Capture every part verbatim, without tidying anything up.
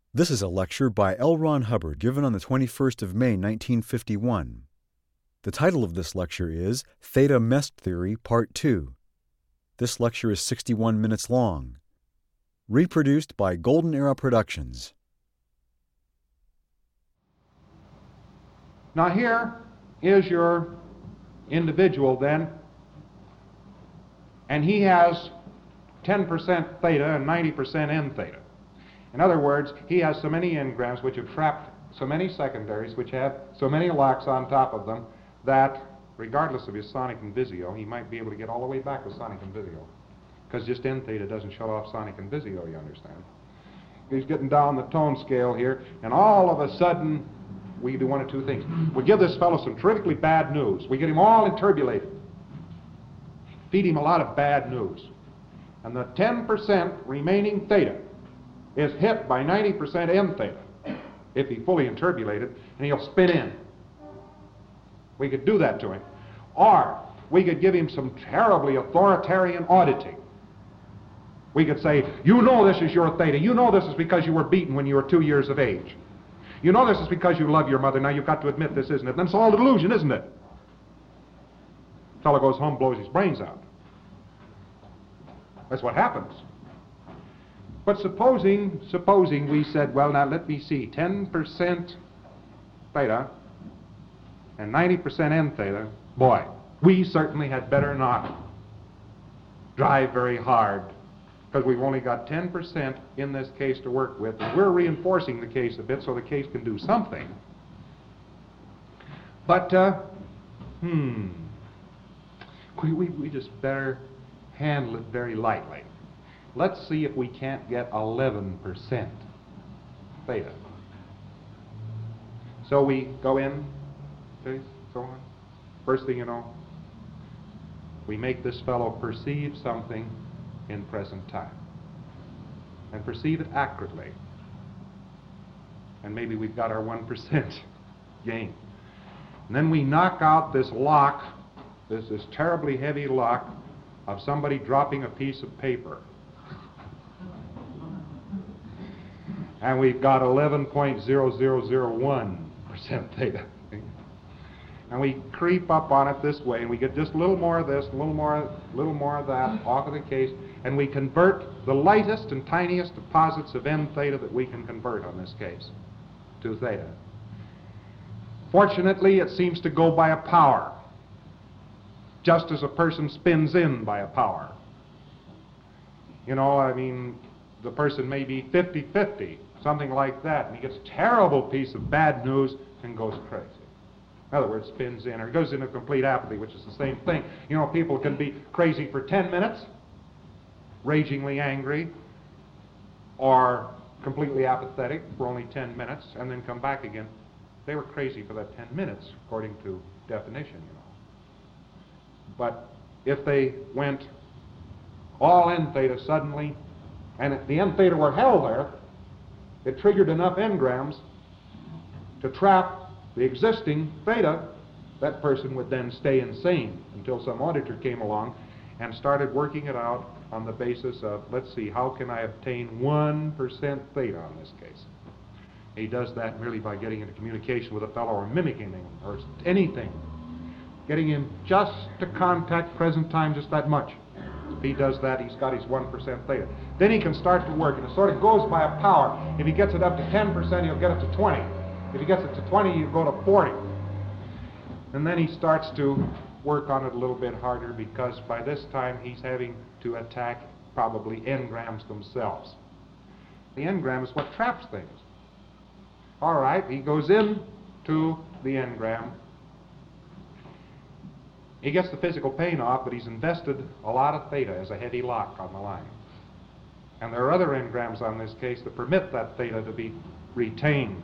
This is a lecture by L. Ron Hubbard given on the twenty-first of May, nineteen fifty-one. The title of this lecture is Theta Mest Theory, Part two. This lecture is sixty-one minutes long. Reproduced by Golden Era Productions. Now here is your individual then, and he has ten percent theta and ninety percent n theta. In other words, he has so many engrams which have trapped so many secondaries which have so many locks on top of them that, regardless of his sonic and Vizio, he might be able to get all the way back with sonic and Vizio. Because just n theta doesn't shut off sonic and Vizio, you understand. He's getting down the tone scale here, and all of a sudden, we do one of two things. We give this fellow some terrifically bad news. We get him all interbulated. Feed him a lot of bad news. And the ten percent remaining theta is hit by ninety percent n theta, if he fully interbulated, and he'll spin in. We could do that to him. Or we could give him some terribly authoritarian auditing. We could say, you know this is your theta. You know this is because you were beaten when you were two years of age. You know this is because you love your mother. Now you've got to admit this, isn't it? And it's all delusion, isn't it? Fellow goes home, blows his brains out. That's what happens. But supposing, supposing we said, well, now let me see, ten percent theta and ninety percent n theta, boy, we certainly had better not drive very hard, because we've only got ten percent in this case to work with, and we're reinforcing the case a bit so the case can do something. But, uh, hmm, we, we, we just better handle it very lightly. Let's see if we can't get eleven percent theta. So we go in, okay, so on. First thing you know, we make this fellow perceive something in present time, and perceive it accurately. And maybe we've got our one percent gain. And then we knock out this lock, this, this terribly heavy lock of somebody dropping a piece of paper. And we've got eleven point zero zero zero one percent theta. And we creep up on it this way, and we get just a little more of this, a little more, a little more of that off of the case, and we convert the lightest and tiniest deposits of n theta that we can convert on this case to theta. Fortunately, it seems to go by a power, just as a person spins in by a power. You know, I mean, the person may be fifty fifty, something like that, and he gets a terrible piece of bad news and goes crazy. In other words, spins in, or goes into complete apathy, which is the same thing. You know, people can be crazy for ten minutes, ragingly angry, or completely apathetic for only ten minutes, and then come back again. They were crazy for that ten minutes, according to definition, you know. But if they went all n theta suddenly, and if the n theta were held there, it triggered enough engrams to trap the existing theta. That person would then stay insane until some auditor came along and started working it out on the basis of, let's see, how can I obtain one percent theta on this case? He does that merely by getting into communication with a fellow or mimicking him or anything, getting him just to contact present time just that much. If he does that, he's got his one percent theta. Then he can start to work, and it sort of goes by a power. If he gets it up to ten percent, he'll get it to twenty. If he gets it to twenty, he'll go to forty. And then he starts to work on it a little bit harder, because by this time he's having to attack probably engrams themselves. The engram is what traps things. All right, he goes in to the engram. He gets the physical pain off, but he's invested a lot of theta as a heavy lock on the line. And there are other engrams on this case that permit that theta to be retained.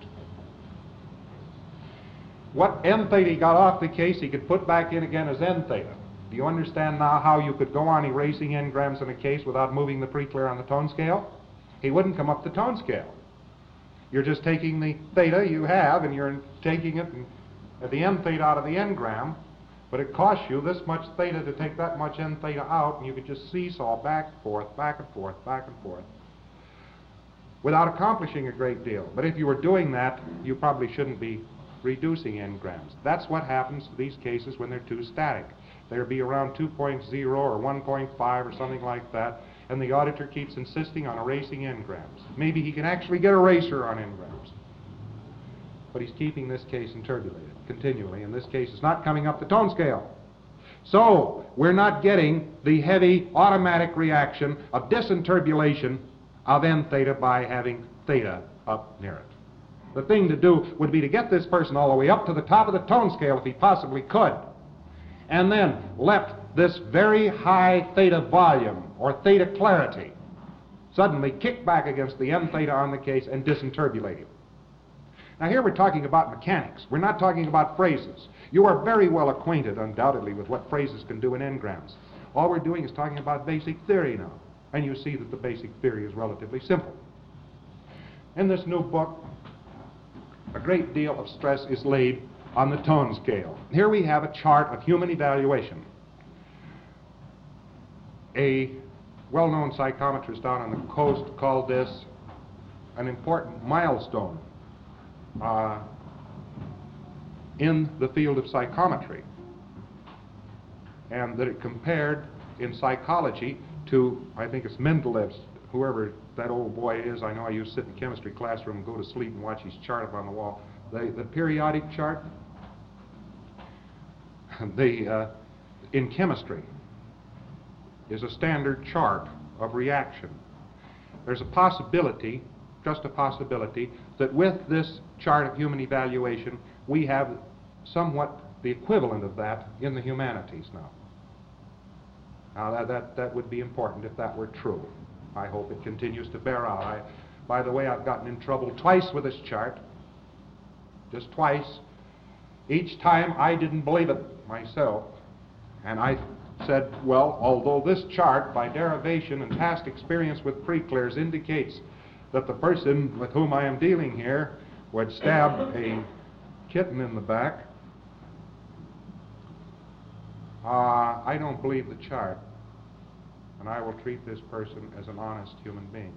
What n theta he got off the case, he could put back in again as n theta. Do you understand now how you could go on erasing engrams in a case without moving the preclear on the tone scale? He wouldn't come up the tone scale. You're just taking the theta you have, and you're taking it and, at the n theta out of the engram, but it costs you this much theta to take that much n theta out, and you could just seesaw back and forth, back and forth, back and forth. without accomplishing a great deal. But if you were doing that, you probably shouldn't be reducing n-grams. That's what happens to these cases when they're too static. They'll be around two point oh or one point five or something like that, and the auditor keeps insisting on erasing n-grams. Maybe he can actually get eraser on n-grams. But he's keeping this case interpolated continually, and this case is not coming up the tone scale. So we're not getting the heavy automatic reaction of disinterpolation of n theta by having theta up near it. The thing to do would be to get this person all the way up to the top of the tone scale if he possibly could, and then let this very high theta volume or theta clarity suddenly kick back against the n theta on the case and disinterpolate him. Now here we're talking about mechanics. We're not talking about phrases. You are very well acquainted, undoubtedly, with what phrases can do in n-grams. All we're doing is talking about basic theory now, and you see that the basic theory is relatively simple. In this new book, a great deal of stress is laid on the tone scale. Here we have a chart of human evaluation. A well-known psychometrist down on the coast called this an important milestone uh, in the field of psychometry, and that it compared in psychology to, I think it's Mendelev's, whoever that old boy is. I know I used to sit in chemistry classroom and go to sleep and watch his chart up on the wall. The, the periodic chart, the, uh, in chemistry, is a standard chart of reaction. There's a possibility, just a possibility, that with this chart of human evaluation, we have somewhat the equivalent of that in the humanities now. Now that, that, that would be important if that were true. I hope it continues to bear out. I, by the way, I've gotten in trouble twice with this chart, just twice. Each time I didn't believe it myself, and I said, well, although this chart, by derivation and past experience with pre-clears, indicates that the person with whom I am dealing here would stab a kitten in the back, uh, I don't believe the chart, and I will treat this person as an honest human being.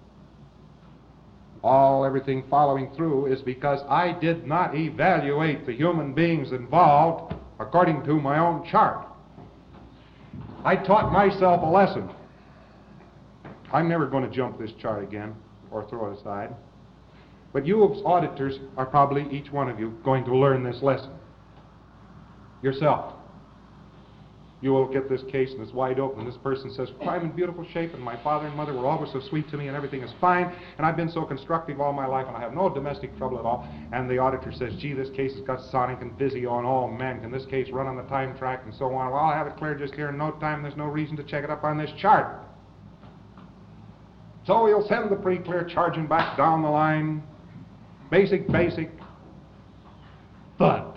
All, everything following through is because I did not evaluate the human beings involved according to my own chart. I taught myself a lesson. I'm never going to jump this chart again or throw it aside. But you as auditors are probably, each one of you, going to learn this lesson yourself. You will get this case and it's wide open. This person says, well, I'm in beautiful shape and my father and mother were always so sweet to me and everything is fine and I've been so constructive all my life and I have no domestic trouble at all. And the auditor says, gee, this case has got sonic and Vizio and oh man, can this case run on the time track and so on. Well, I'll have it cleared just here in no time. There's no reason to check it up on this chart. So we'll send the pre-clear charging back down the line. Basic, basic, thud.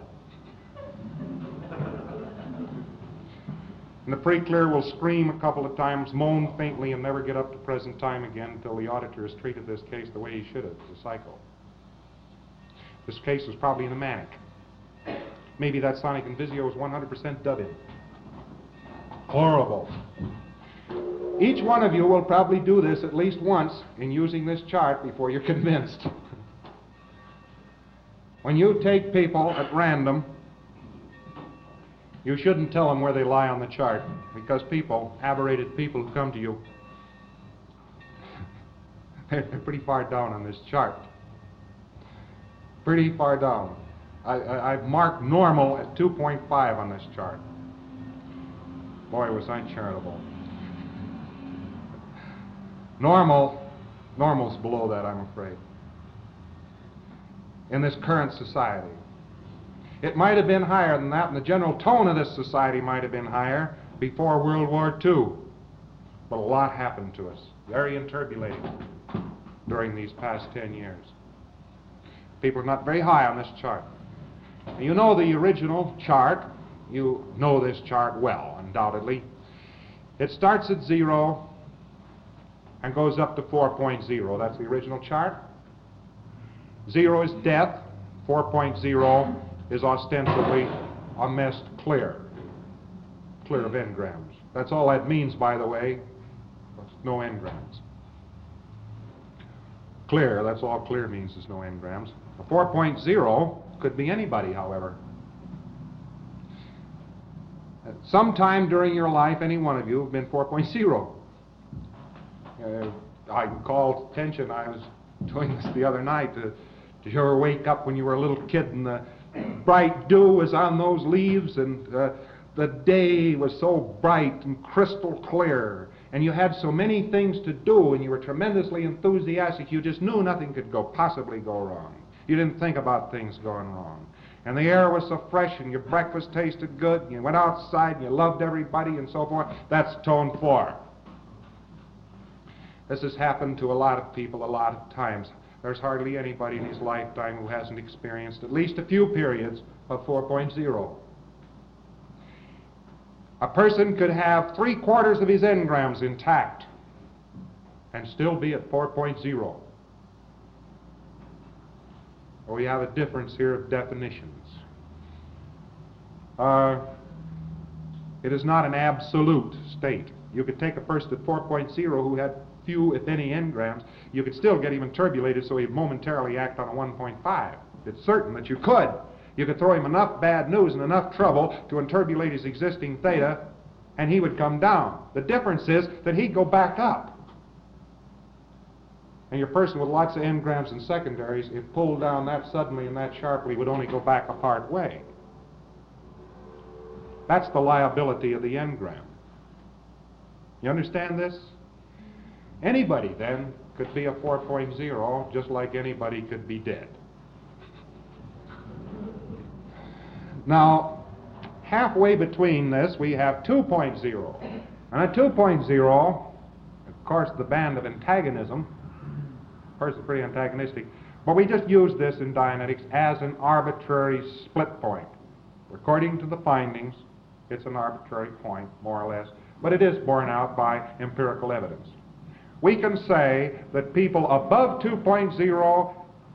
And the pre-clear will scream a couple of times, moan faintly, and never get up to present time again until the auditor has treated this case the way he should have, as a psycho. This case was probably in a manic. Maybe that sonic and Vizio was one hundred percent dubbing. Horrible. Each one of you will probably do this at least once in using this chart before you're convinced. When you take people at random, you shouldn't tell them where they lie on the chart, because people, aberrated people who come to you, they're pretty far down on this chart. Pretty far down. I, I, I've marked normal at two point five on this chart. Boy, was I charitable. Normal, normal's below that, I'm afraid, in this current society. It might have been higher than that, and the general tone of this society might have been higher before World War Two. But a lot happened to us, very interpolating, during these past ten years. People are not very high on this chart. You know the original chart. You know this chart well, undoubtedly. It starts at zero and goes up to four point zero. That's the original chart. Zero is death. four point zero is ostensibly a messed clear. Clear of n-grams. That's all that means, by the way. No n-grams. clear. That's all clear means, is no engrams. A four point oh could be anybody, however. At some during your life, any one of you have been four point oh. Uh, I can call attention. I was doing this the other night. To, did you ever wake up when you were a little kid and the bright dew was on those leaves and uh, the day was so bright and crystal clear and you had so many things to do and you were tremendously enthusiastic, you just knew nothing could go possibly go wrong. You didn't think about things going wrong. And the air was so fresh and your breakfast tasted good and you went outside and you loved everybody and so forth. That's tone four. This has happened to a lot of people a lot of times. There's hardly anybody in his lifetime who hasn't experienced at least a few periods of four point oh. A person could have three quarters of his engrams intact and still be at four point oh. Well, we have a difference here of definitions. Uh, it is not an absolute state. You could take a person at four point oh who had few, if any, engrams. You could still get him turbulated so he'd momentarily act on a one point five. It's certain that you could. You could throw him enough bad news and enough trouble to turbulate his existing theta, and he would come down. The difference is that he'd go back up. And your person with lots of engrams and secondaries, if pulled down that suddenly and that sharply, would only go back a part way. That's the liability of the engram. You understand this? Anybody, then, could be a four point oh, just like anybody could be dead. Now, halfway between this, we have two point oh. And a two point oh, of course, the band of antagonism, of course, it's pretty antagonistic, but we just use this in Dianetics as an arbitrary split point. According to the findings, it's an arbitrary point, more or less, but it is borne out by empirical evidence. We can say that people above two point oh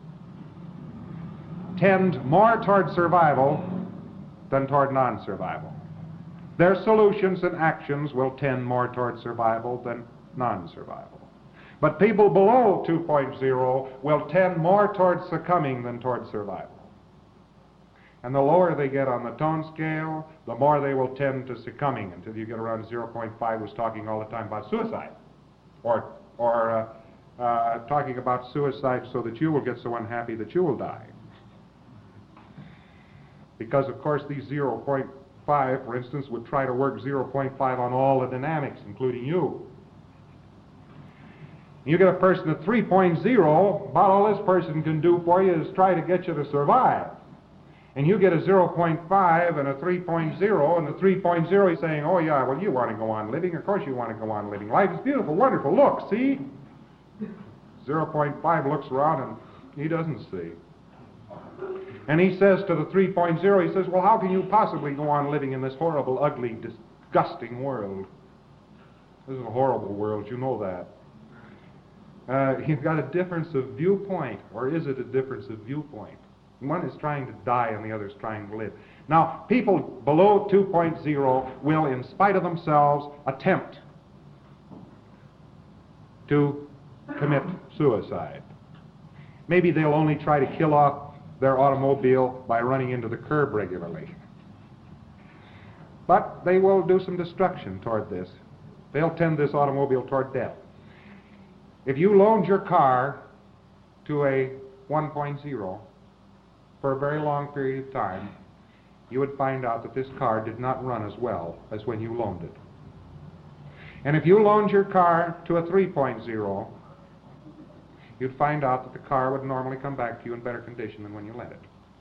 tend more toward survival than toward non-survival. Their solutions and actions will tend more toward survival than non-survival. But people below two point oh will tend more toward succumbing than toward survival. And the lower they get on the tone scale, the more they will tend to succumbing until you get around zero point five, was talking all the time about suicide. Or, or uh, uh, talking about suicide so that you will get so unhappy that you will die. Because, of course, these zero point five, for instance, would try to work zero point five on all the dynamics, including you. You get a person at three point oh, about all this person can do for you is try to get you to survive. And you get a zero point five and a three point oh, and the three point oh is saying, oh yeah, well, you want to go on living. Of course you want to go on living. Life is beautiful, wonderful. Look, see? zero point five looks around and he doesn't see. And he says to the three point oh, he says, well, how can you possibly go on living in this horrible, ugly, disgusting world? This is a horrible world, you know that. Uh, you've got a difference of viewpoint, or is it a difference of viewpoint? One is trying to die and the other is trying to live. Now, people below two point oh will, in spite of themselves, attempt to commit suicide. Maybe they'll only try to kill off their automobile by running into the curb regularly. But they will do some destruction toward this. They'll tend this automobile toward death. If you loaned your car to a one point oh for a very long period of time, you would find out that this car did not run as well as when you loaned it. And if you loaned your car to a three point oh, you'd find out that the car would normally come back to you in better condition than when you lent it.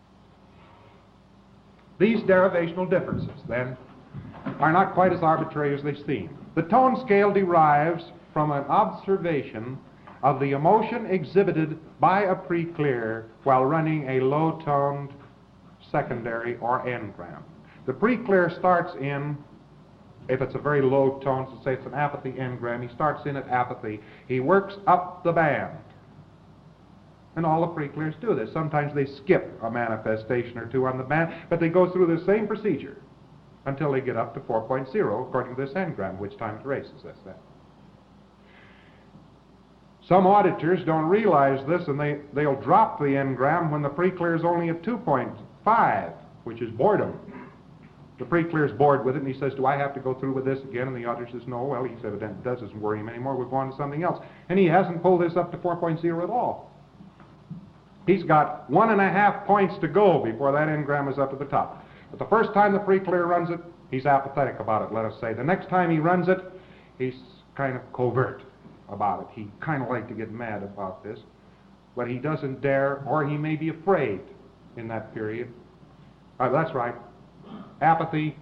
These derivational differences, then, are not quite as arbitrary as they seem. The tone scale derives from an observation of the emotion exhibited by a pre-clear while running a low-toned secondary or engram. The pre-clear starts in, if it's a very low tone, so say it's an apathy engram, he starts in at apathy. He works up the band. And all the pre-clears do this. Sometimes they skip a manifestation or two on the band, but they go through the same procedure until they get up to four point oh, according to this engram, which time it races. That's that. Some auditors don't realize this, and they, they'll drop the engram when the pre-clear is only at two point five, which is boredom. The pre-clear is bored with it, and he says, do I have to go through with this again? And the auditor says, no. Well, he said, it doesn't worry him anymore. We'll go on to something else. And he hasn't pulled this up to four point oh at all. He's got one and a half points to go before that engram is up to the top. But the first time the pre-clear runs it, he's apathetic about it, let us say. The next time he runs it, he's kind of covert about it. He kind of like to get mad about this, but he doesn't dare, or he may be afraid in that period. Uh, that's right. Apathy.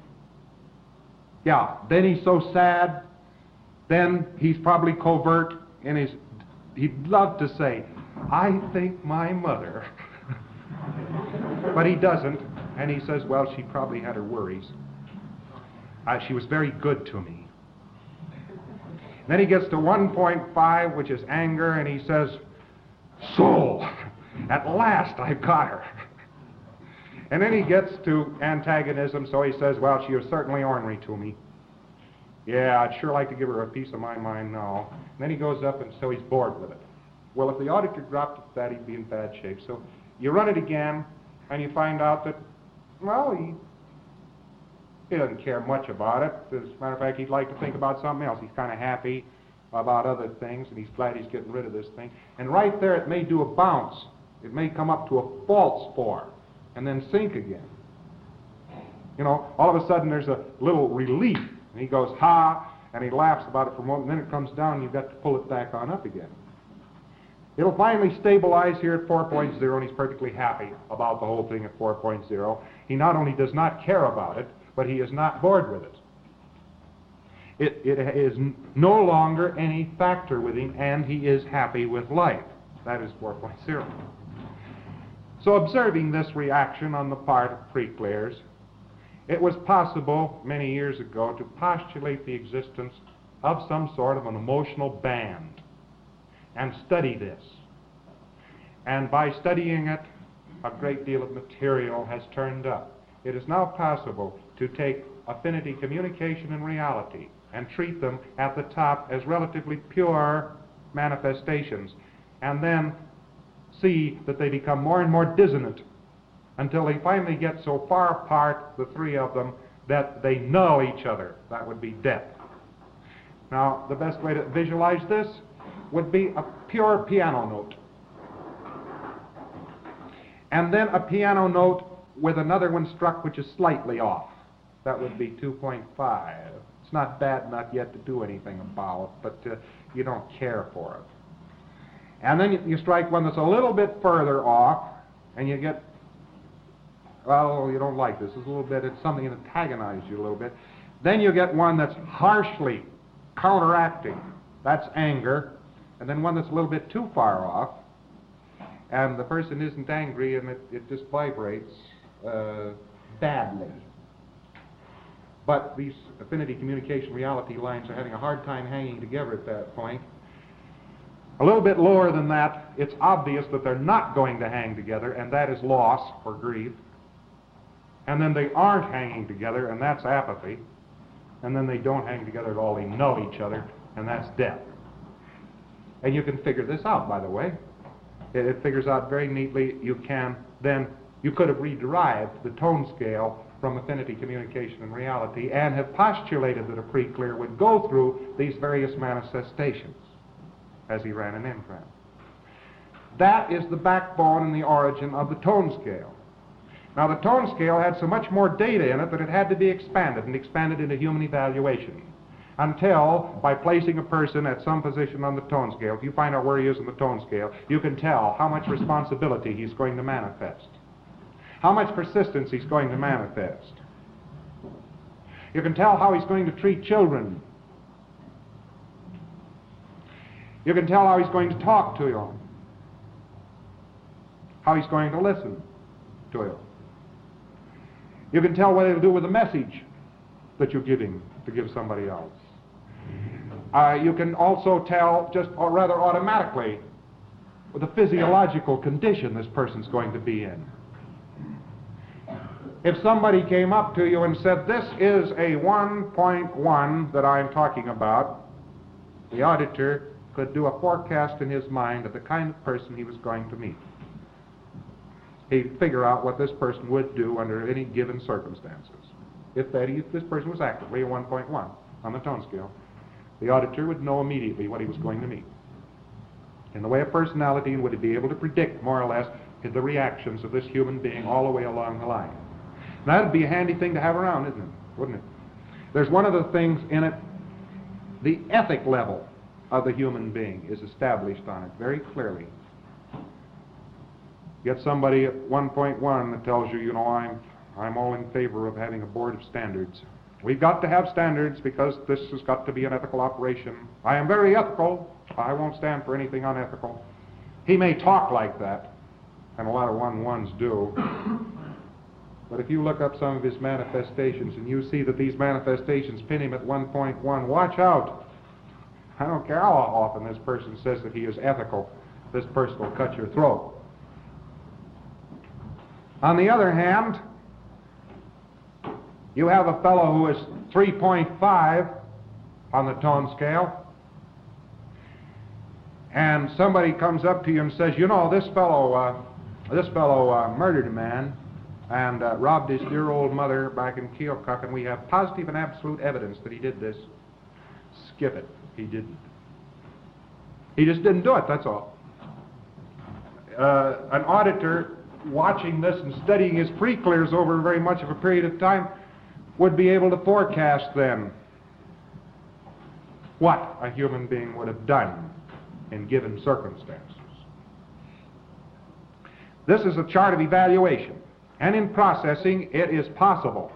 Yeah, then he's so sad, then he's probably covert, and he's, he'd love to say, I think my mother. But he doesn't, and he says, well, she probably had her worries. Uh, she was very good to me. Then he gets to one point five, which is anger, and he says, soul, at last I've got her. And then he gets to antagonism, so he says, well, she was certainly ornery to me. Yeah, I'd sure like to give her a piece of my mind now. And then he goes up, and so he's bored with it. Well, if the auditor dropped it that, he'd be in bad shape. So you run it again, and you find out that, well, he, he doesn't care much about it. As a matter of fact, he'd like to think about something else. He's kind of happy about other things, and he's glad he's getting rid of this thing. And right there, it may do a bounce. It may come up to a false four, and then sink again. You know, all of a sudden, there's a little relief. And he goes, ha, and he laughs about it for a moment, and then it comes down, and you've got to pull it back on up again. It'll finally stabilize here at four point oh, and he's perfectly happy about the whole thing at four point oh. He not only does not care about it, but he is not bored with it. It, it is no longer any factor with him, and he is happy with life. That is four point oh. So observing this reaction on the part of pre-clears, it was possible many years ago to postulate the existence of some sort of an emotional band and study this. And by studying it, a great deal of material has turned up. It is now possible to take affinity communication and reality and treat them at the top as relatively pure manifestations, and then see that they become more and more dissonant until they finally get so far apart, the three of them, that they know each other. That would be death. Now, the best way to visualize this would be a pure piano note. And then a piano note with another one struck which is slightly off. That would be two point five. It's not bad enough yet to do anything about, but uh, you don't care for it. And then you, you strike one that's a little bit further off, and you get, well, you don't like this. It's a little bit, it's something that antagonizes you a little bit. Then you get one that's harshly counteracting. That's anger. And then one that's a little bit too far off, and the person isn't angry, and it, it just vibrates uh, badly. But these affinity communication reality lines are having a hard time hanging together at that point. A little bit lower than that, it's obvious that they're not going to hang together, and that is loss or grief. And then they aren't hanging together, and that's apathy. And then they don't hang together at all, they know each other, and that's death. And you can figure this out, by the way. It, it figures out very neatly. You can then, you could have re-derived the tone scale from affinity communication and reality and have postulated that a pre-clear would go through these various manifestations as he ran an engram. That is the backbone and the origin of the tone scale. Now, the tone scale had so much more data in it that it had to be expanded and expanded into human evaluation. Until, by placing a person at some position on the tone scale, if you find out where he is on the tone scale, you can tell how much responsibility he's going to manifest, how much persistence he's going to manifest. You can tell how he's going to treat children. You can tell how he's going to talk to you, how he's going to listen to you. You can tell what he'll do with the message that you're giving to give somebody else. Uh, you can also tell, just or rather automatically, the physiological condition this person's going to be in. If somebody came up to you and said, this is a one point one that I'm talking about, the auditor could do a forecast in his mind of the kind of person he was going to meet. He'd figure out what this person would do under any given circumstances. If, that, if this person was actively a one point one on the tone scale, the auditor would know immediately what he was going to meet. In the way of personality, would he be able to predict, more or less, the reactions of this human being all the way along the line. Now, that would be a handy thing to have around, isn't it? Wouldn't it? There's one of the things in it, the ethic level of the human being is established on it very clearly. You get somebody at one point one that tells you, you know, I'm, I'm all in favor of having a board of standards. We've got to have standards because this has got to be an ethical operation. I am very ethical. I won't stand for anything unethical. He may talk like that, and a lot of one-ones do. But if you look up some of his manifestations and you see that these manifestations pin him at one point one, watch out. I don't care how often this person says that he is ethical. This person will cut your throat. On the other hand, you have a fellow who is three point five on the tone scale, and somebody comes up to you and says, you know, this fellow, uh, this fellow uh, murdered a man and uh, robbed his dear old mother back in Keokuk, and we have positive and absolute evidence that he did this. Skip it. He didn't. He just didn't do it, that's all. Uh, an auditor watching this and studying his pre-clears over very much of a period of time would be able to forecast then what a human being would have done in given circumstances. This is a chart of evaluation, and in processing it is possible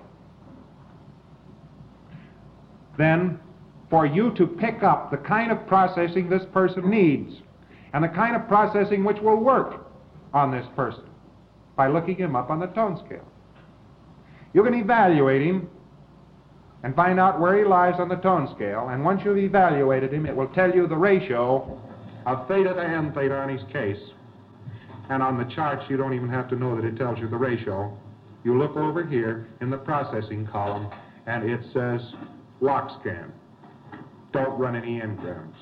then for you to pick up the kind of processing this person needs and the kind of processing which will work on this person by looking him up on the tone scale. You can evaluate him and find out where he lies on the tone scale, and once you've evaluated him, it will tell you the ratio of theta to n theta on his case. And on the charts, you don't even have to know that it tells you the ratio. You look over here in the processing column, and it says lock scan. Don't run any engrams.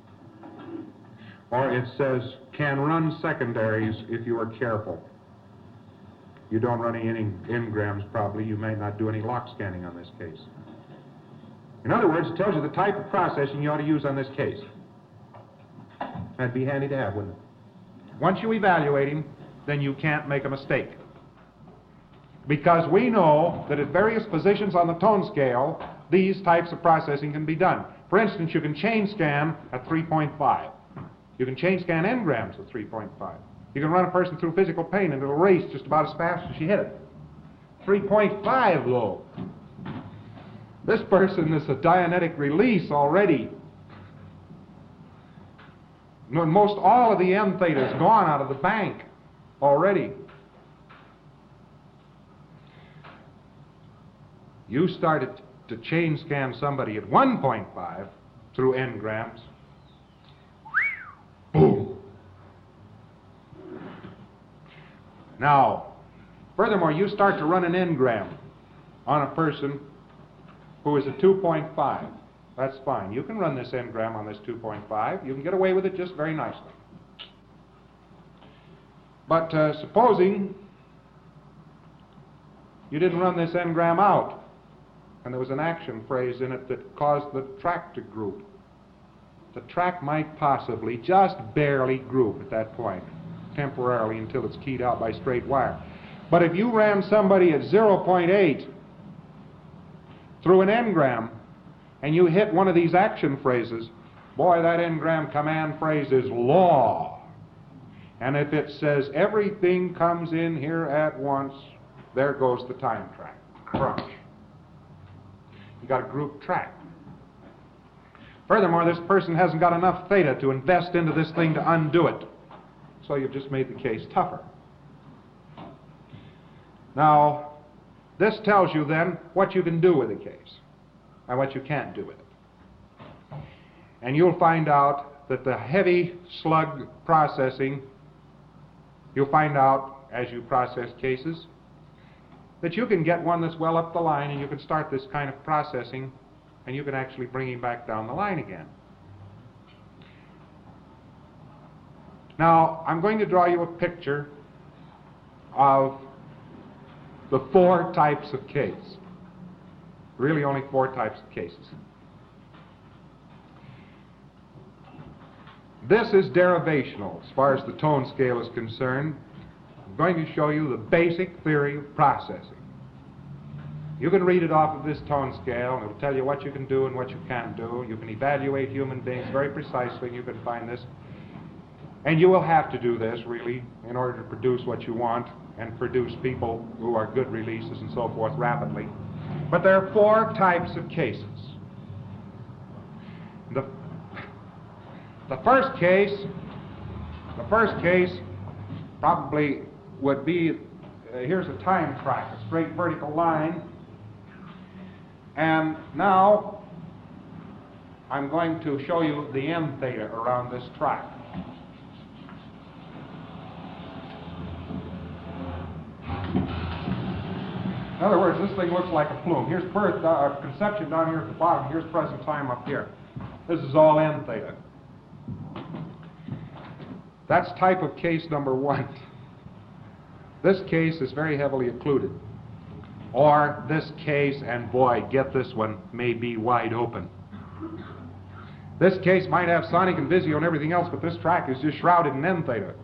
Or it says can run secondaries if you are careful. You don't run any engrams probably. You may not do any lock scanning on this case. In other words, it tells you the type of processing you ought to use on this case. That'd be handy to have, wouldn't it? Once you evaluate him, then you can't make a mistake. Because we know that at various positions on the tone scale, these types of processing can be done. For instance, you can chain scan at three point five. You can chain scan engrams at three point five. You can run a person through physical pain and it'll race just about as fast as you hit it. three point five low. This person is a Dianetic release already. Most all of the M theta is gone out of the bank already. You started to chain scan somebody at one point five through engrams. Boom. Now, furthermore, you start to run an engram on a person who is a two point five. That's fine. You can run this engram on this two point five. You can get away with it just very nicely. But uh, supposing you didn't run this engram out, and there was an action phrase in it that caused the track to group. The track might possibly just barely group at that point, temporarily until it's keyed out by straight wire. But if you ran somebody at zero point eight through an engram, and you hit one of these action phrases, boy, that engram command phrase is law. And if it says everything comes in here at once, there goes the time track. Crunch. You got a group track. Furthermore, this person hasn't got enough theta to invest into this thing to undo it. So you've just made the case tougher. Now, this tells you then what you can do with the case and what you can't do with it. And you'll find out that the heavy slug processing, you'll find out as you process cases, that you can get one that's well up the line and you can start this kind of processing and you can actually bring him back down the line again. Now, I'm going to draw you a picture of the four types of case. Really only four types of cases. This is derivational as far as the tone scale is concerned. I'm going to show you the basic theory of processing. You can read it off of this tone scale, and it'll tell you what you can do and what you can't do. You can evaluate human beings very precisely, and you can find this. And you will have to do this, really, in order to produce what you want and produce people who are good releases and so forth rapidly. But there are four types of cases. The, the first case, the first case probably would be, uh, here's a time track, a straight vertical line. And now I'm going to show you the end theta around this track. In other words, this thing looks like a plume. Here's birth, uh, conception down here at the bottom. Here's present time up here. This is all end theta. That's type of case number one. This case is very heavily occluded. Or this case, and boy, get this one, may be wide open. This case might have sonic and visio and everything else, but this track is just shrouded in end theta.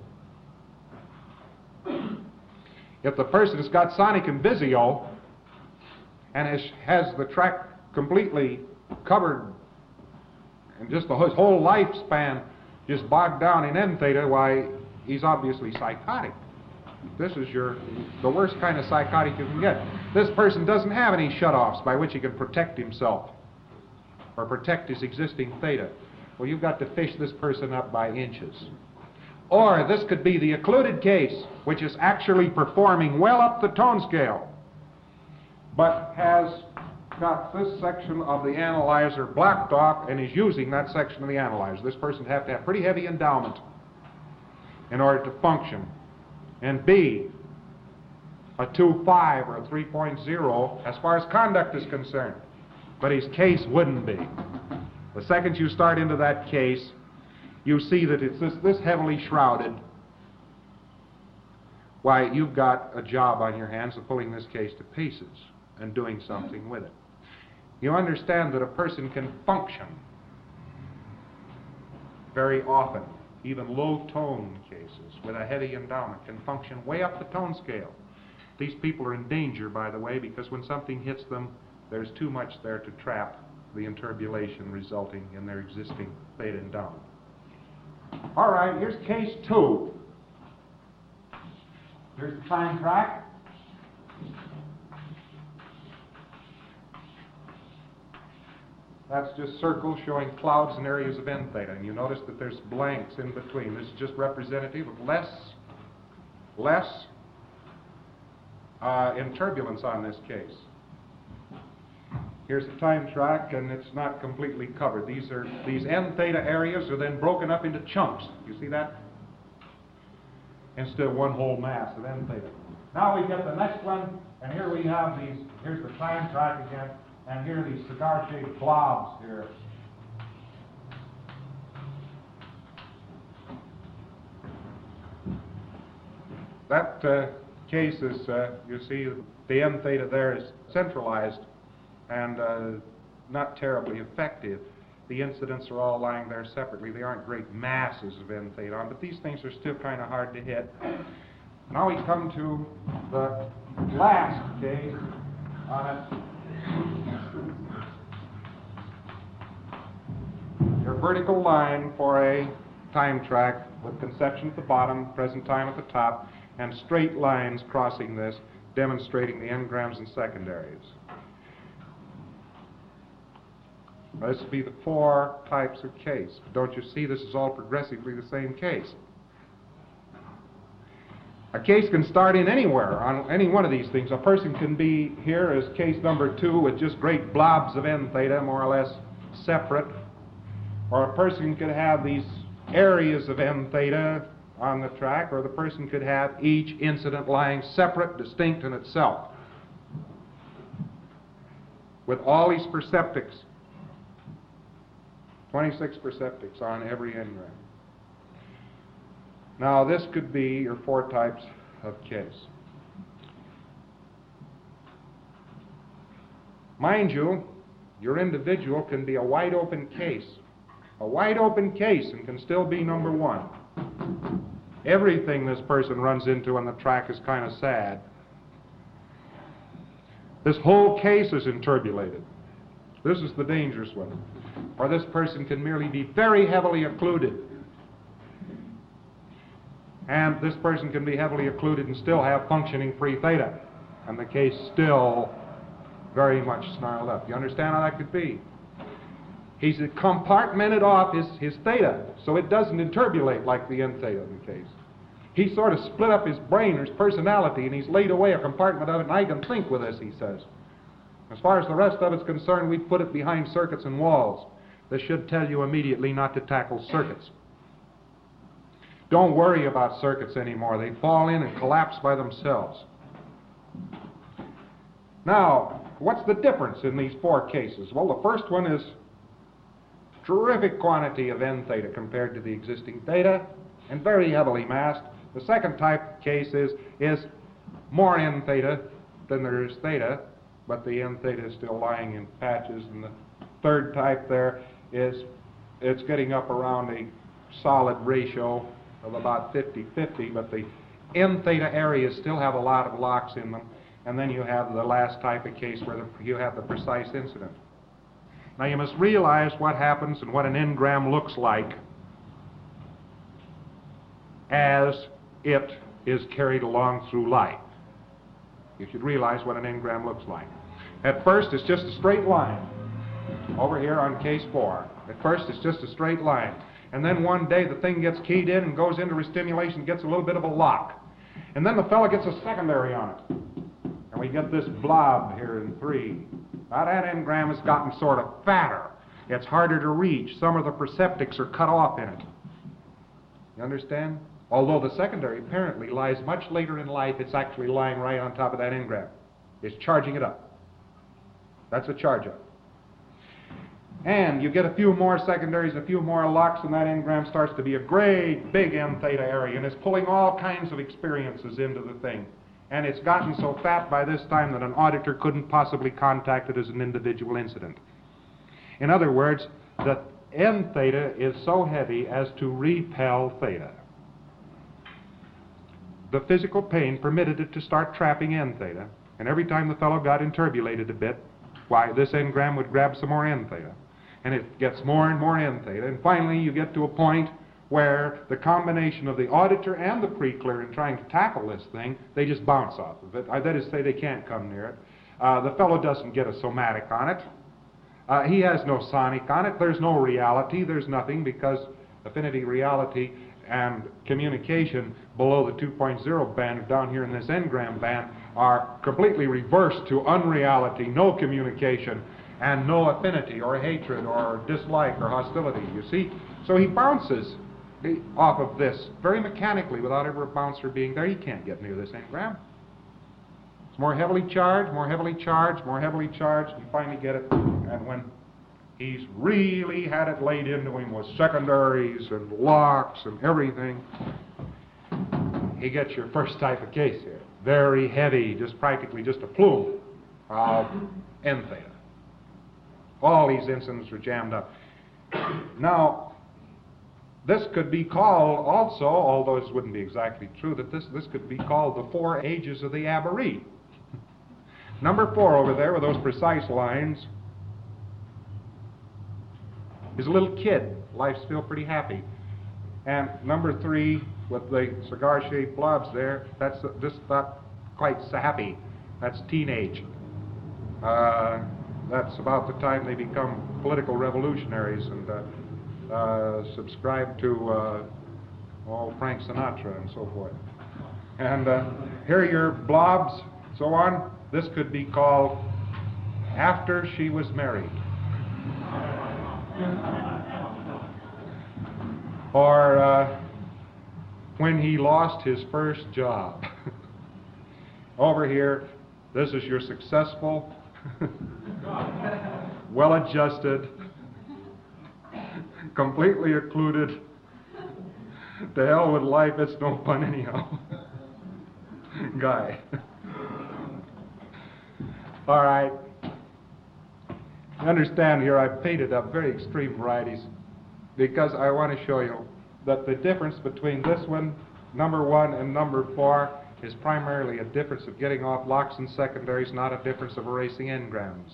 If the person has got sonic and visio and has, has the track completely covered and just the, his whole lifespan just bogged down in end theta, why, he's obviously psychotic. This is your, the worst kind of psychotic you can get. This person doesn't have any shutoffs by which he can protect himself or protect his existing theta. Well, you've got to fish this person up by inches. Or this could be the occluded case, which is actually performing well up the tone scale, but has got this section of the analyzer blocked off and is using that section of the analyzer. This person would have to have pretty heavy endowment in order to function and be a two point five or a three point oh as far as conduct is concerned. But his case wouldn't be. The second you start into that case, you see that it's this, this heavily shrouded. Why, you've got a job on your hands of pulling this case to pieces and doing something with it. You understand that a person can function very often, even low tone cases with a heavy endowment can function way up the tone scale. These people are in danger, by the way, because when something hits them, there's too much there to trap the interbulation resulting in their existing theta endowment. All right, here's case two. Here's the time track. That's just circles showing clouds and areas of end theta. And you notice that there's blanks in between. This is just representative of less, less uh, in turbulence on this case. Here's the time track, and it's not completely covered. These are these end theta areas are then broken up into chunks. You see that? Instead of one whole mass of end theta. Now we get the next one, and here we have these. Here's the time track again, and here are these cigar-shaped blobs here. That uh, case is, uh, you see, the end theta there is centralized and uh, not terribly effective. The incidents are all lying there separately. They aren't great masses of end theta on, but these things are still kind of hard to hit. Now we come to the last case on it. Your vertical line for a time track with conception at the bottom, present time at the top, and straight lines crossing this, demonstrating the engrams and secondaries. This would be the four types of case. Don't you see, this is all progressively the same case. A case can start in anywhere on any one of these things. A person can be here as case number two with just great blobs of end theta, more or less separate. Or a person could have these areas of end theta on the track, or the person could have each incident lying separate, distinct in itself, with all these perceptics. twenty-six perceptics on every engram. Now, this could be your four types of case. Mind you, your individual can be a wide open case. A wide open case and can still be number one. Everything this person runs into on the track is kind of sad. This whole case is inturbulated. This is the dangerous one. Or this person can merely be very heavily occluded. And this person can be heavily occluded and still have functioning free theta. And the case still very much snarled up. You understand how that could be? He's compartmented off his, his theta, so it doesn't inturbulate like the end theta in the case. He sort of split up his brain or his personality, and he's laid away a compartment of it, and I can think with this, he says. As far as the rest of it's concerned, we put it behind circuits and walls. This should tell you immediately not to tackle circuits. Don't worry about circuits anymore. They fall in and collapse by themselves. Now, what's the difference in these four cases? Well, the first one is terrific quantity of N theta compared to the existing theta, and very heavily masked. The second type case is, is more N theta than there is theta, but the N theta is still lying in patches. And the third type there is, it's getting up around a solid ratio of about fifty fifty, but the N theta areas still have a lot of locks in them. And then you have the last type of case where the, you have the precise incident. Now you must realize what happens and what an engram looks like as it is carried along through life. You should realize what an engram looks like. At first it's just a straight line. Over here on case four. At first it's just a straight line. And then one day the thing gets keyed in and goes into restimulation, gets a little bit of a lock. And then the fellow gets a secondary on it. And we get this blob here in three. Now that engram has gotten sort of fatter. It's harder to reach. Some of the perceptics are cut off in it. You understand? Although the secondary apparently lies much later in life, it's actually lying right on top of that engram. It's charging it up. That's a charge up. And you get a few more secondaries, a few more locks, and that engram starts to be a great big N theta area, and it's pulling all kinds of experiences into the thing. And it's gotten so fat by this time that an auditor couldn't possibly contact it as an individual incident. In other words, the N theta is so heavy as to repel theta. The physical pain permitted it to start trapping N theta, and every time the fellow got inturbulated a bit, why, this engram would grab some more N theta. And it gets more and more N theta, and finally you get to a point where the combination of the auditor and the pre-clear in trying to tackle this thing, they just bounce off of it. Uh, that is to say, they can't come near it. Uh, the fellow doesn't get a somatic on it. Uh, he has no sonic on it. There's no reality. There's nothing, because affinity, reality, and communication below the two point oh band down here in this engram band are completely reversed to unreality, no communication, and no affinity or hatred or dislike or hostility, you see? So he bounces off of this very mechanically without ever a bouncer being there. He can't get near this engram. It's more heavily charged, more heavily charged, more heavily charged, and finally get it. And when he's really had it laid into him with secondaries and locks and everything, he gets your first type of case here. Very heavy, just practically just a plume of N theta. All these incidents are jammed up. Now, this could be called also, although this wouldn't be exactly true, that this, this could be called the four ages of the aberree. Number four over there with those precise lines is a little kid. Life's still pretty happy. And number three with the cigar-shaped blobs there, that's just not quite so happy. That's teenage. Uh, that's about the time they become political revolutionaries and uh, uh, subscribe to uh, oh, Frank Sinatra and so forth. And uh, here are your blobs, so on. This could be called After She Was Married. Or uh, When He Lost His First Job. Over here, this is your successful, well-adjusted, completely occluded To hell with life, it's no fun anyhow. Guy. All right. You understand here I've painted up very extreme varieties because I want to show you that the difference between this one, number one, and number four is primarily a difference of getting off locks and secondaries, not a difference of erasing engrams.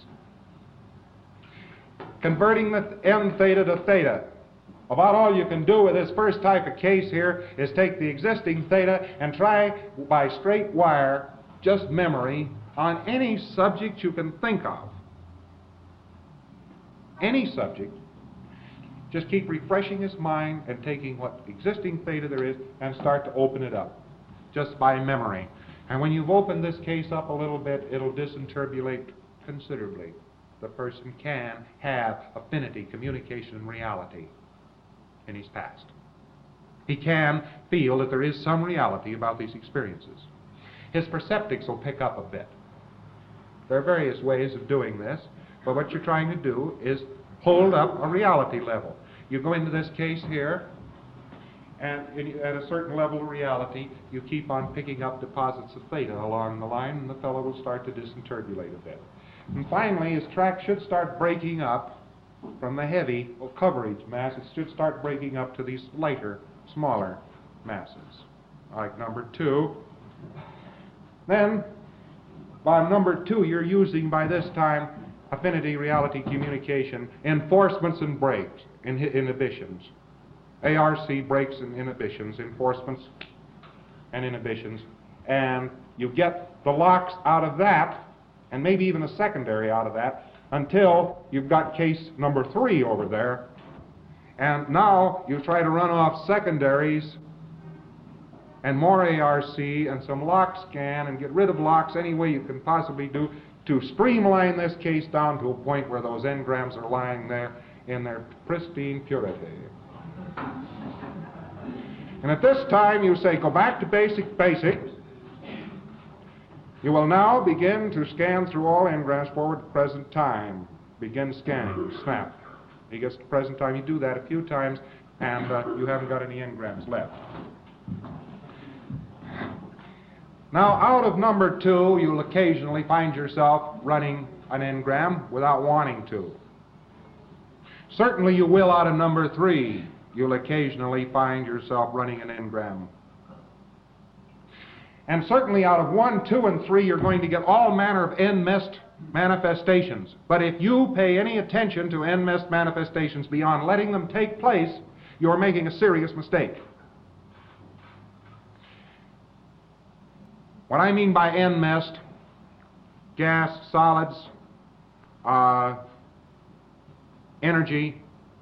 Converting the n theta to theta. About all you can do with this first type of case here is take the existing theta and try by straight wire, just memory, on any subject you can think of. Any subject. Just keep refreshing his mind and taking what existing theta there is and start to open it up, just by memory. And when you've opened this case up a little bit, it'll disinterbulate considerably. The person can have affinity, communication, and reality in his past. He can feel that there is some reality about these experiences. His perceptics will pick up a bit. There are various ways of doing this, but what you're trying to do is hold up a reality level. You go into this case here, and in, at a certain level of reality, you keep on picking up deposits of theta along the line, and the fellow will start to disinterbulate a bit. And finally, his track should start breaking up from the heavy coverage mass. It should start breaking up to these lighter, smaller masses, like number two. Then, by number two, you're using, by this time, affinity, reality, communication, enforcements and breaks, in inhibitions. A R C breaks and inhibitions, enforcements and inhibitions. And you get the locks out of that, and maybe even a secondary out of that, until you've got case number three over there. And now you try to run off secondaries and more A R C and some lock scan and get rid of locks any way you can possibly do to streamline this case down to a point where those engrams are lying there in their pristine purity. And at this time you say, go back to basic, basic. You will now begin to scan through all engrams forward to present time. Begin scanning. Snap. He gets to present time. You do that a few times, and uh, you haven't got any engrams left. Now, out of number two, you'll occasionally find yourself running an engram without wanting to. Certainly you will out of number three. You'll occasionally find yourself running an engram. And certainly out of one, two, and three, you're going to get all manner of N-mest manifestations. But if you pay any attention to N-mest manifestations beyond letting them take place, you're making a serious mistake. What I mean by N-mest, gas, solids, uh, energy,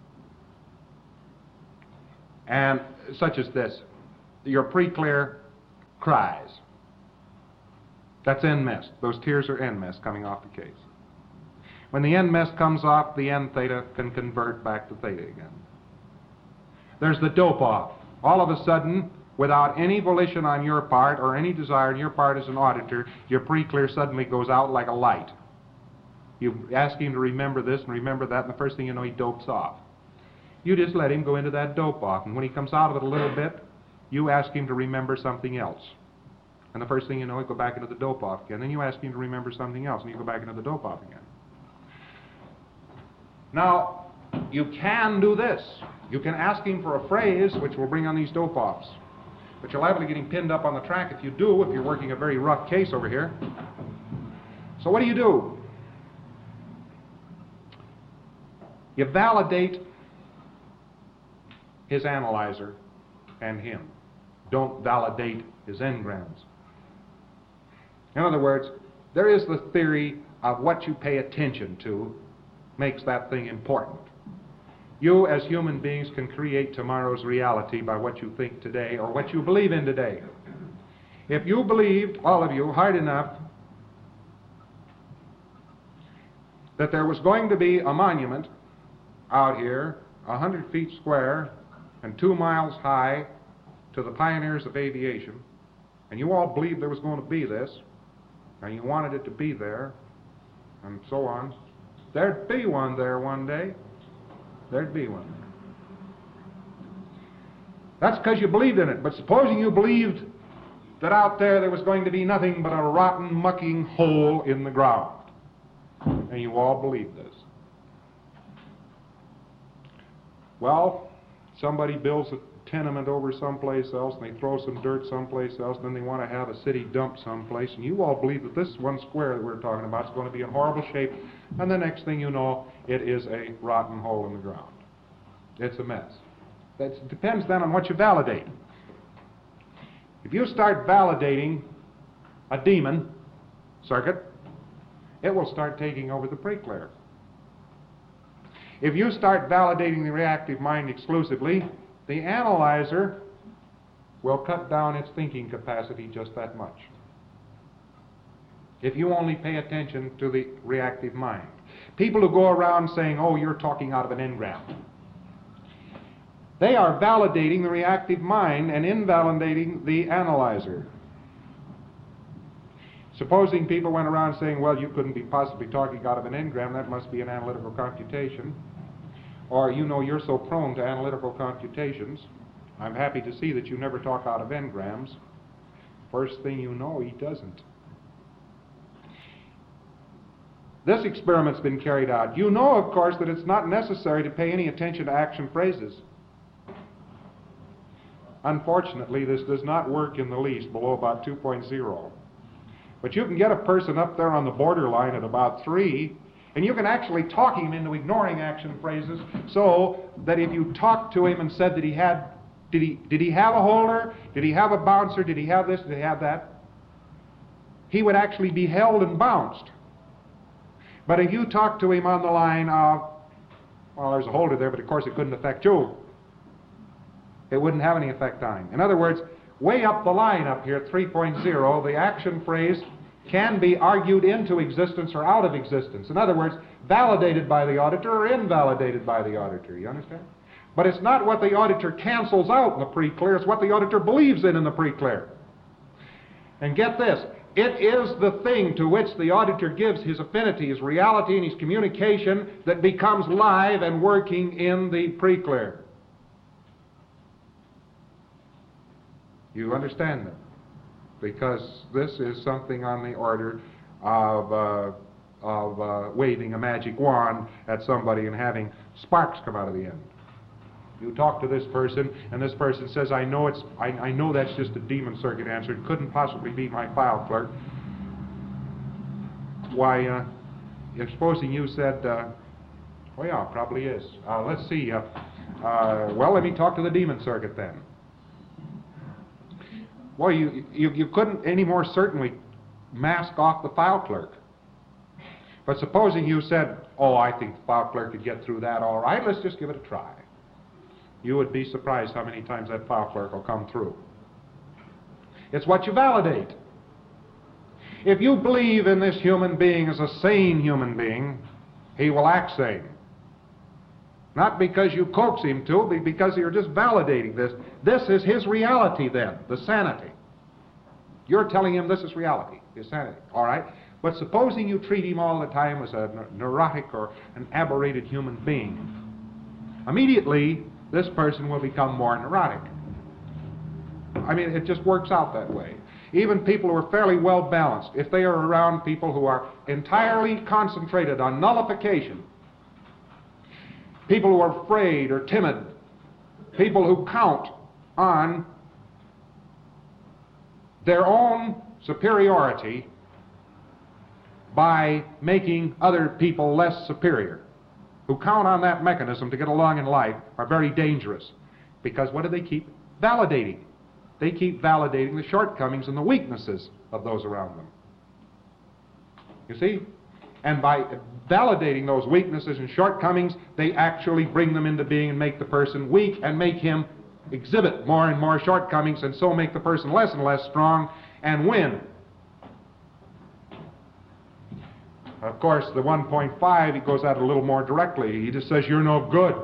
and such as this, your pre-clear cries. That's N-mest. Those tears are N-mest coming off the case. When the N-mest comes off, the N-theta can convert back to theta again. There's the dope off. All of a sudden, without any volition on your part or any desire on your part as an auditor, your pre-clear suddenly goes out like a light. You ask him to remember this and remember that, and the first thing you know, he dopes off. You just let him go into that dope off, and when he comes out of it a little bit, you ask him to remember something else. And the first thing you know, he'll go back into the dope off again. Then you ask him to remember something else, and you go back into the dope off again. Now, you can do this. You can ask him for a phrase which will bring on these dope offs. But you're liable to get him pinned up on the track if you do, if you're working a very rough case over here. So what do you do? You validate his analyzer and him. Don't validate his engrams. In other words, there is the theory of what you pay attention to makes that thing important. You, as human beings, can create tomorrow's reality by what you think today or what you believe in today. If you believed, all of you, hard enough that there was going to be a monument out here, a hundred feet square and two miles high, to the pioneers of aviation, and you all believed there was going to be this, and you wanted it to be there, and so on, there'd be one there one day. There'd be one. That's because you believed in it. But supposing you believed that out there there was going to be nothing but a rotten, mucking hole in the ground. And you all believed this. Well, somebody builds a tenement over someplace else, and they throw some dirt someplace else, and then they want to have a city dump someplace, and you all believe that this one square that we're talking about is going to be in horrible shape, and the next thing you know, it is a rotten hole in the ground. It's a mess. That depends then on what you validate. If you start validating a demon circuit, it will start taking over the preclear. If you start validating the reactive mind exclusively, the analyzer will cut down its thinking capacity just that much. If you only pay attention to the reactive mind. People who go around saying, oh, you're talking out of an engram. They are validating the reactive mind and invalidating the analyzer. Supposing people went around saying, well, you couldn't be possibly talking out of an engram, that must be an analytical computation. Or, you know, you're so prone to analytical computations. I'm happy to see that you never talk out of engrams. First thing you know, he doesn't. This experiment's been carried out. You know, of course, that it's not necessary to pay any attention to action phrases. Unfortunately, this does not work in the least below about two point oh. But you can get a person up there on the borderline at about three, and you can actually talk him into ignoring action phrases, so that if you talked to him and said that he had, did he, did he have a holder? Did he have a bouncer? Did he have this? Did he have that? He would actually be held and bounced. But if you talk to him on the line of, well, there's a holder there, but of course it couldn't affect you. It wouldn't have any effect on him. In other words, way up the line up here, three point oh, the action phrase can be argued into existence or out of existence. In other words, validated by the auditor or invalidated by the auditor. You understand? But it's not what the auditor cancels out in the pre-clear, it's what the auditor believes in in the pre-clear. And get this, it is the thing to which the auditor gives his affinity, his reality, and his communication that becomes live and working in the pre-clear. You understand that? Because this is something on the order of, uh, of uh, waving a magic wand at somebody and having sparks come out of the end. You talk to this person, and this person says, I know it's, I, I know that's just a demon circuit answer. It couldn't possibly be my file clerk. Why, uh, supposing you said, uh, well, yeah, probably is. Uh, let's see. Uh, uh, well, let me talk to the demon circuit then. Well, you, you, you couldn't any more certainly mask off the file clerk. But supposing you said, oh, I think the file clerk could get through that all right, let's just give it a try. You would be surprised how many times that file clerk will come through. It's what you validate. If you believe in this human being as a sane human being, he will act sane. Not because you coax him to, but because you're just validating this. This is his reality then, the sanity. You're telling him this is reality, his sanity, all right? But supposing you treat him all the time as a neurotic or an aberrated human being, immediately this person will become more neurotic. I mean, it just works out that way. Even people who are fairly well balanced, if they are around people who are entirely concentrated on nullification, people who are afraid or timid, people who count on their own superiority by making other people less superior, who count on that mechanism to get along in life, are very dangerous. Because what do they keep validating? They keep validating the shortcomings and the weaknesses of those around them. You see? And by validating those weaknesses and shortcomings, they actually bring them into being and make the person weak and make him exhibit more and more shortcomings, and so make the person less and less strong and win. Of course, the one point five, he goes at it a little more directly. He just says, you're no good.